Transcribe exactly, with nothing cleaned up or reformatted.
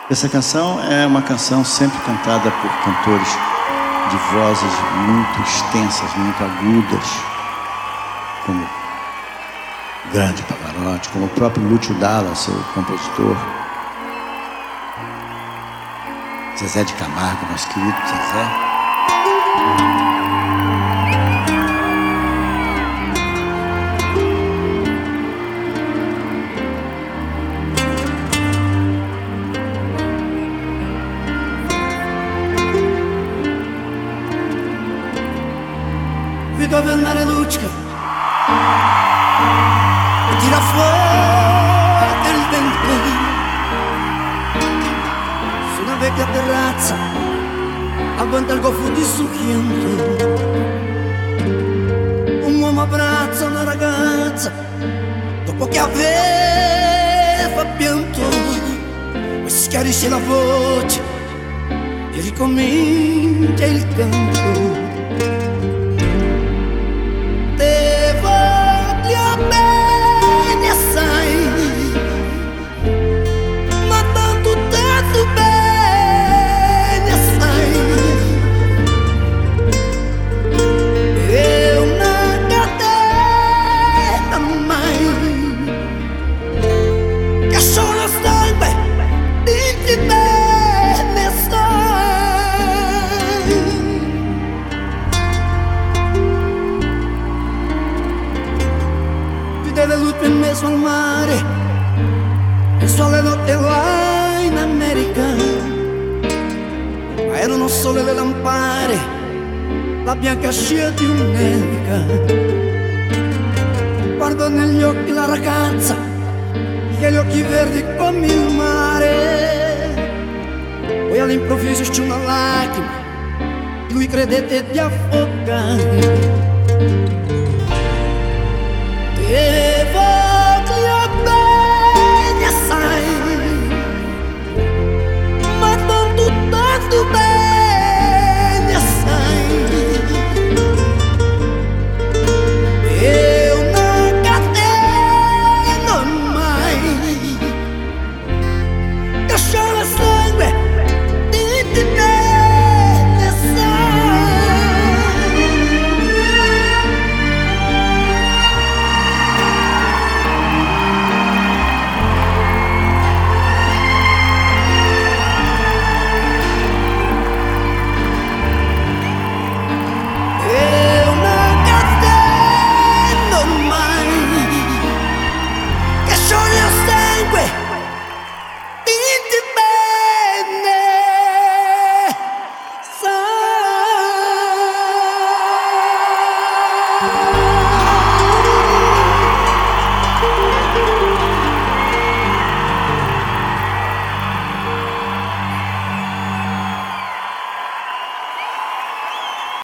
Essa canção é uma canção sempre cantada por cantores de vozes muito extensas, muito agudas, como o grande Pavarotti, como o próprio Lúcio Dalla, seu compositor, Zezé de Camargo, nosso querido Zezé. Dove andare luccica e tira fuori il vento su una vecchia terrazza aguanta il goffo di succhiento. Un uomo abbraccia una ragazza dopo che aveva pianto e schiarisce la voce e ricomincia il canto. L'ultimo mese al mare e sole notte là in America, ma erano sole le lampare, la bianca scia di un'elica. Guardo negli occhi la ragazza che ha gli occhi verdi come il mare, poi all'improvviso c'è una lacrima, lui credette di affogare.